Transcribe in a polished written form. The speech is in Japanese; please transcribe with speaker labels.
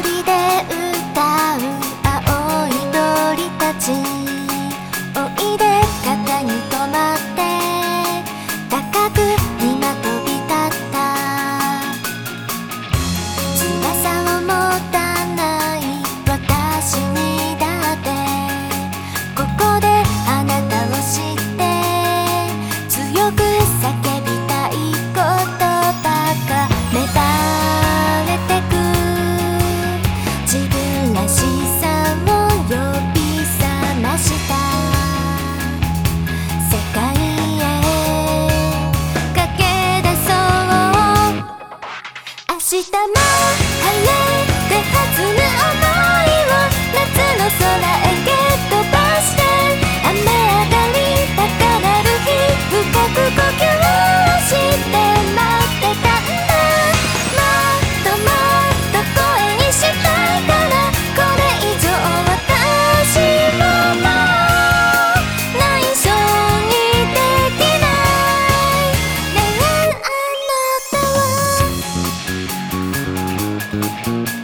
Speaker 1: 人で歌う青い鳥たち、おいで肩に止まって高く今飛び立った。翼を持たない私にだってここであなたを知って強く叫びたいことばか芽生えてく。自分らしさを呼び覚ました世界へ駆け出そう。明日も晴れて弾む想いを夏の空へ蹴っ飛ばして、雨上がり高鳴る日深く呼吸して待ってたんだ。もっともっと声にしたいからこれ以上私ももう内緒にできない。ねえあなたは